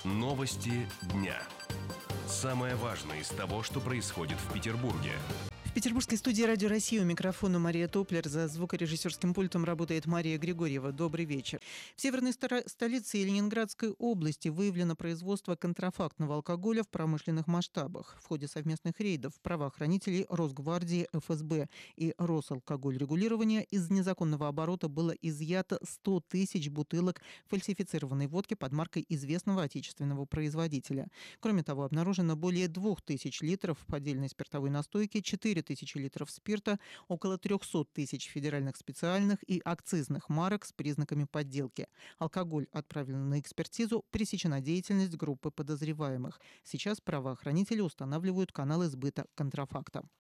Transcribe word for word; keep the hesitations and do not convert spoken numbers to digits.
Новости дня. Самое важное из того, что происходит в Петербурге. В петербургской студии «Радио России» у микрофона Мария Топлер. За звукорежиссерским пультом работает Мария Григорьева. Добрый вечер. В северной столице и Ленинградской области выявлено производство контрафактного алкоголя в промышленных масштабах. В ходе совместных рейдов правоохранителей Росгвардии, эф эс бэ и Росалкогольрегулирования из незаконного оборота было изъято сто тысяч бутылок фальсифицированной водки под маркой известного отечественного производителя. Кроме того, обнаружено более двух тысяч литров поддельной спиртовой настойки, четыре тысячи литров спирта, около триста тысяч федеральных специальных и акцизных марок с признаками подделки. Алкоголь отправлен на экспертизу, пресечена деятельность группы подозреваемых. Сейчас правоохранители устанавливают каналы сбыта контрафакта.